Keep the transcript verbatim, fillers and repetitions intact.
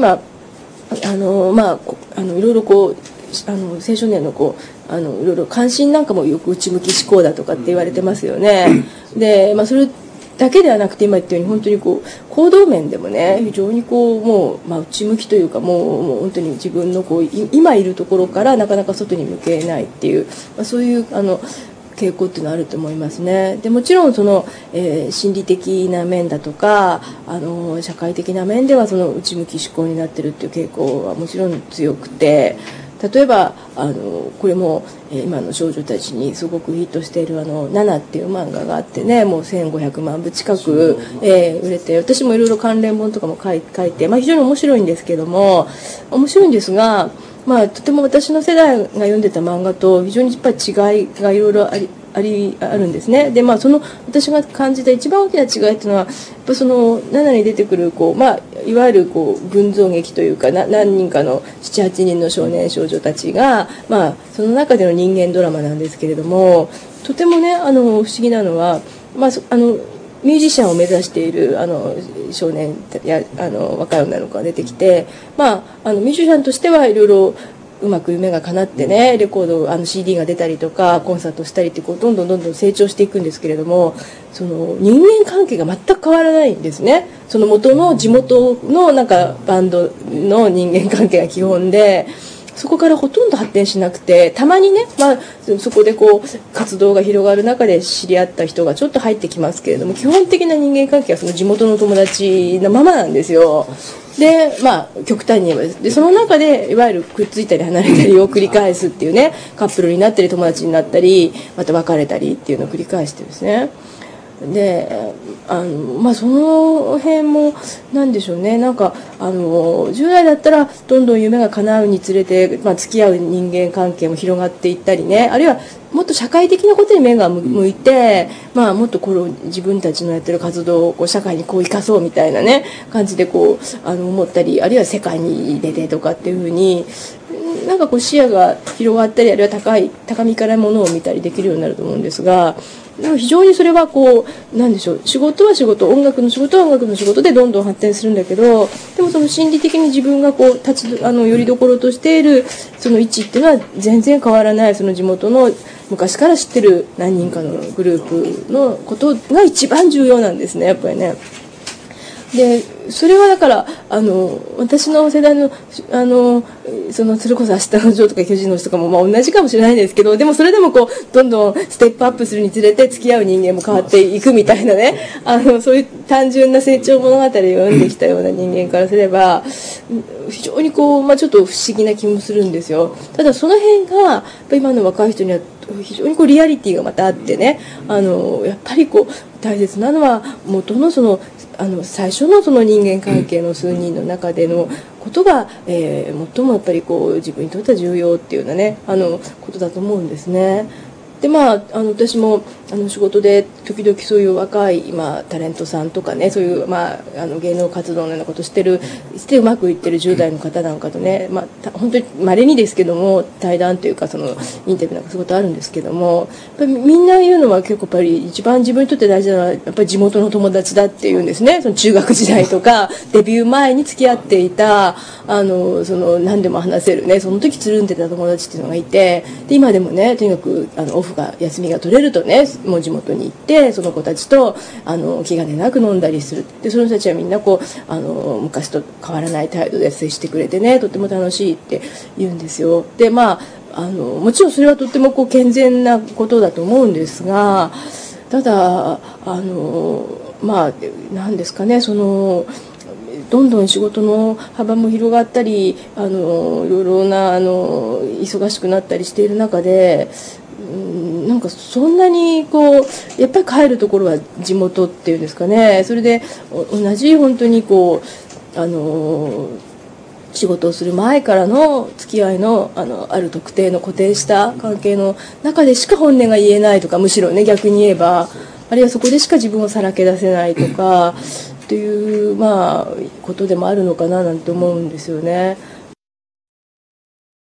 今あの、まあ、あのいろいろこうあの青少年のこうあのいろいろ関心なんかもよく内向き思考だとかって言われてますよね。で、まあ、それだけではなくて今言ったように本当にこう行動面でもね非常にこうもう、まあ、内向きというかもう、もう本当に自分のこう今いるところからなかなか外に向けないっていう、まあ、そういうあの傾向っていうのはあると思いますね。でもちろんその、えー、心理的な面だとかあの社会的な面ではその内向き思考になってるっていう傾向はもちろん強くて、例えばあのこれも、えー、今の少女たちにすごくヒットしているあのナナっていう漫画があってね、もうせんごひゃくまんぶ近く、えー、売れて、私もいろいろ関連本とかも書い、書いて、まあ、非常に面白いんですけども面白いんですが、まあ、とても私の世代が読んでた漫画と非常にやっぱり違いがいろいろありありあるんですね。で、まあ、その私が感じた一番大きな違いっていうのはやっぱそのななに出てくるこう、まあ、いわゆるこう群像劇というかな何人かのななはちにんの少年少女たちが、まあ、その中での人間ドラマなんですけれども、とてもねあの不思議なのは、まあ、あのミュージシャンを目指しているあの少年やあの若い女の子が出てきて、まあ、あのミュージシャンとしてはいろいろうまく夢が叶ってねレコードあの シーディー が出たりとかコンサートしたりってこうどんどんどんどん成長していくんですけれども、その人間関係が全く変わらないんですね。その元の地元のなんかバンドの人間関係が基本で、そこからほとんど発展しなくて、たまにね、まあ、そこでこう活動が広がる中で知り合った人がちょっと入ってきますけれども、基本的な人間関係はその地元の友達のままなんですよ。で、まあ、極端に言えばです。で、その中でいわゆるくっついたり離れたりを繰り返すっていうね、カップルになったり友達になったりまた別れたりっていうのを繰り返してですね。であの、まあ、その辺もなんでしょうね、なんかあのじゅう代だったらどんどん夢が叶うにつれて、まあ、付き合う人間関係も広がっていったりね、あるいはもっと社会的なことに目が向いて、まあ、もっとこの自分たちのやってる活動をこう社会にこう生かそうみたいなね感じでこうあの思ったり、あるいは世界に出てとかっていうふうになんかこう視野が広がったり、あるいは高い高みからものを見たりできるようになると思うんですが、非常にそれはこうなんでしょう、仕事は仕事、音楽の仕事は音楽の仕事でどんどん発展するんだけど、でもその心理的に自分がこう立ちあのよりどころとしているその位置っていうのは全然変わらない、その地元の昔から知ってる何人かのグループのことが一番重要なんですね、やっぱりね。でそれはだからあの私の世代のあのそのそれこそ明日のジョーとか巨人の人とかもまあ同じかもしれないんですけど、でもそれでもこうどんどんステップアップするにつれて付き合う人間も変わっていくみたいなね、あのそういう単純な成長物語を読んできたような人間からすれば非常にこう、まあ、ちょっと不思議な気もするんですよ。ただその辺がやっぱ今の若い人には非常にこうリアリティがまたあってね、あのやっぱりこう大切なのは元のそのあの最初のその人間関係の数人の中でのことが、えー、最もやっぱりこう自分にとっては重要っていうようなねあのことだと思うんですね。でまあ、あの私もあの仕事で時々そういう若い、まあ、タレントさんとかね、そういう、まあ、あの芸能活動のようなことをしてるしてうまくいってるじゅう代の方なんかとね、まあ、本当に稀にですけども対談というかそのインタビューなんかそういうことあるんですけども、やっぱりみんな言うのは結構やっぱり一番自分にとって大事なのはやっぱり地元の友達だっていうんですね。その中学時代とかデビュー前に付き合っていたあのその何でも話せるね、その時つるんでた友達っていうのがいて、で今でもねとにかくあのオフが休みが取れるとねもう地元に行ってその子たちとあの気兼ねなく飲んだりする。でその人たちはみんなこうあの昔と変わらない態度で接してくれてね、とても楽しいって言うんですよ。でまああのもちろんそれはとてもこう健全なことだと思うんですが、ただあのまあ何ですかね、そのどんどん仕事の幅も広がったりあのいろいろなあの忙しくなったりしている中で、なんかそんなにこうやっぱり帰るところは地元っていうんですかね。それで同じ本当にこうあの仕事をする前からの付き合いの あのある特定の固定した関係の中でしか本音が言えないとか、むしろね逆に言えばあるいはそこでしか自分をさらけ出せないとかっていうまあことでもあるのかななんて思うんですよね。